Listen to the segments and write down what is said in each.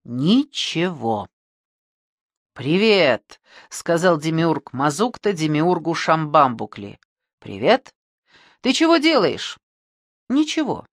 Ничего. «Привет», — сказал демиург Мазукта демиургу Шамбамбукли. «Привет. Ты чего делаешь?» «Ничего».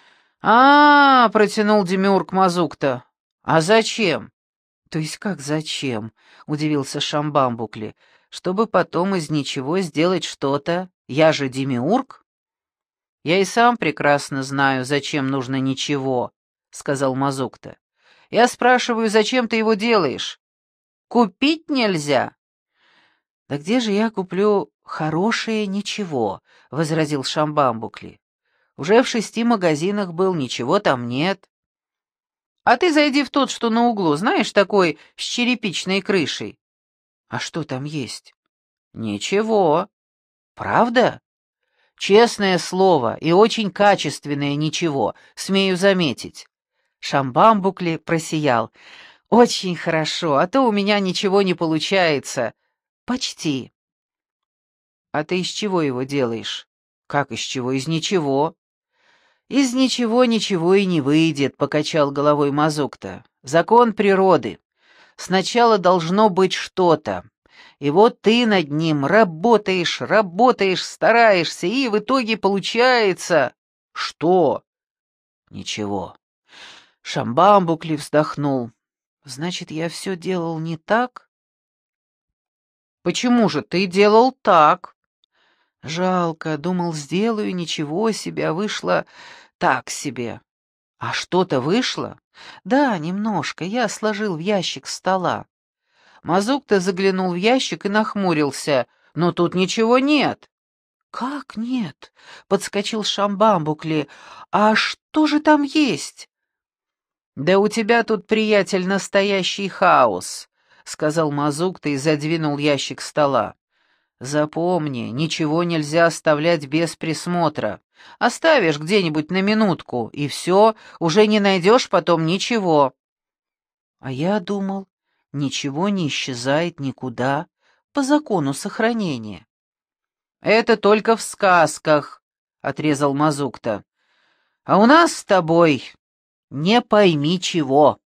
Протянул демиург Мазукта. «А зачем?» «То есть как зачем?» — удивился Шамбамбукли. «Чтобы потом из ничего сделать что-то? Я же демиург?» «Я и сам прекрасно знаю, зачем нужно ничего», — сказал Мазукта. «Я спрашиваю, зачем ты его делаешь? Купить нельзя?» «Да где же я куплю хорошее ничего?» — возразил Шамбамбукли. «Уже в 6 магазинах был, ничего там нет». «А ты зайди в тот, что на углу, знаешь, такой с черепичной крышей». «А что там есть?» «Ничего». «Правда?» «Честное слово, и очень качественное ничего, смею заметить». Шамбамбукли просиял. «Очень хорошо, а то у меня ничего не получается». «Почти». «А ты из чего его делаешь?» «Как из чего? Из ничего». «Из ничего ничего и не выйдет», — покачал головой Мазукта. «Закон природы. Сначала должно быть что-то. И вот ты над ним работаешь, работаешь, стараешься, и в итоге получается...» «Что?» «Ничего». Шамбамбукли вздохнул. «Значит, я все делал не так?» «Почему же ты делал так?» «Жалко, думал, сделаю, ничего себе, а вышло так себе». «А что-то вышло?» «Да, немножко, я сложил в ящик стола». Мазукта заглянул в ящик и нахмурился. «Но тут ничего нет». «Как нет?» — подскочил Шамбамбукли. «А что же там есть?» «Да у тебя тут, приятель, настоящий хаос», — сказал Мазукта и задвинул ящик стола. «Запомни, ничего нельзя оставлять без присмотра. Оставишь где-нибудь на минутку, и все, уже не найдешь потом ничего». «А я думал, ничего не исчезает никуда, по закону сохранения». «Это только в сказках», — отрезал Мазукта. «А у нас с тобой не пойми чего».